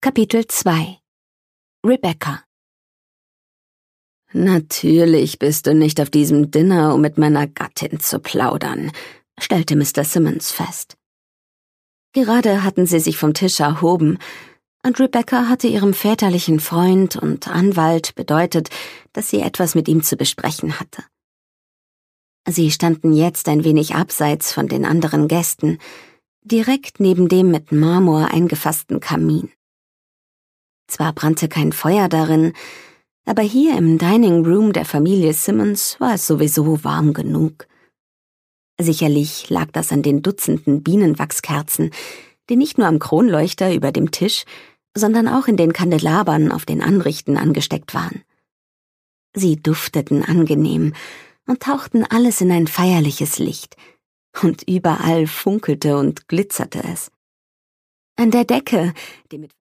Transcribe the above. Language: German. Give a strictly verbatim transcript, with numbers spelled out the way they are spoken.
Kapitel zwei. Rebecca. »Natürlich bist du nicht auf diesem Dinner, um mit meiner Gattin zu plaudern«, stellte Mister Simmons fest. Gerade hatten sie sich vom Tisch erhoben, und Rebecca hatte ihrem väterlichen Freund und Anwalt bedeutet, dass sie etwas mit ihm zu besprechen hatte. Sie standen jetzt ein wenig abseits von den anderen Gästen, direkt neben dem mit Marmor eingefassten Kamin. Zwar brannte kein Feuer darin, aber hier im Dining Room der Familie Simmons war es sowieso warm genug. Sicherlich lag das an den Dutzenden Bienenwachskerzen, die nicht nur am Kronleuchter über dem Tisch, sondern auch in den Kandelabern auf den Anrichten angesteckt waren. Sie dufteten angenehm und tauchten alles in ein feierliches Licht, und überall funkelte und glitzerte es. An der Decke, die mit